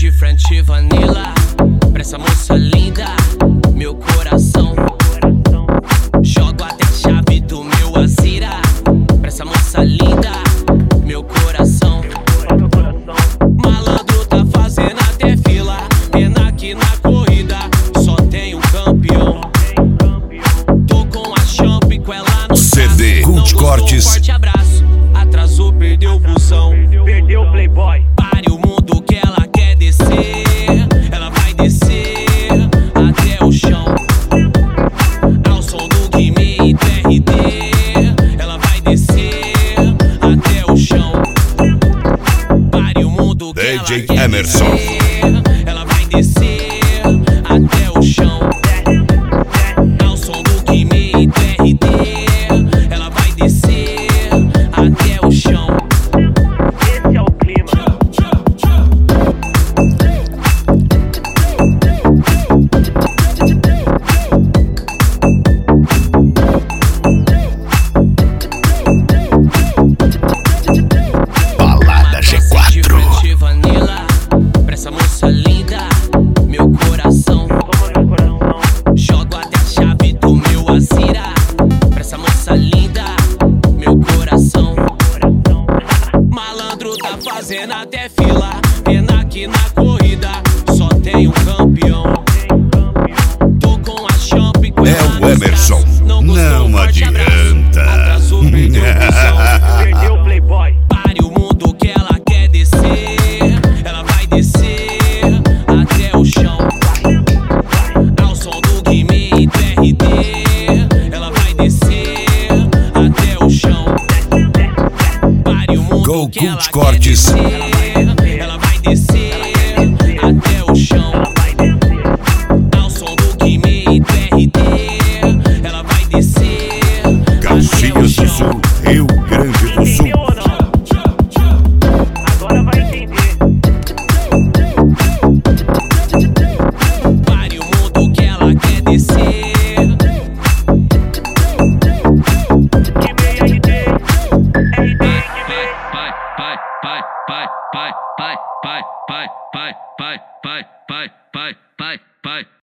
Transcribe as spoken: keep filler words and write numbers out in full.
de frente vanilla, pra essa moça linda, meu coração. Jogo até a chave do meu Azira, pra essa moça linda, meu coração. Malandro tá fazendo até fila, pena que na corrida só tem um campeão. Tô com a champ com ela no C D Cult Cortes. Forte abraço, atrasou, perdeu o busão. Perdeu o Playboy. Pare o mundo que ela quer descer, ela vai descer até o chão. Ao som do Guimê e T R D, ela vai descer até o chão. Pare o mundo que D J ela quer Emerson. descer, ela vai descer até o chão. Ao som do Guimê e T R D, ela vai descer até o chão. Esse é o clima. Balada G quatro. De vanilla, pra essa moça linda, meu coração. Jogo até a chave do meu Azira, pra essa moça linda, meu coração. Malandro tá fazendo até fila, pena que na corrida só tem um campeão. Tô com a champ com É ela o no Emerson. braço, Não gostou, forte abraço, adianta. atrasou, perdeu o busão. Perdeu o Playboy. Pare o mundo que ela quer descer, ela vai descer até o chão. Ao som do Guimê e T R D, ela vai descer até o chão. Pare o mundo Go que ela Cult quer Cortes. descer,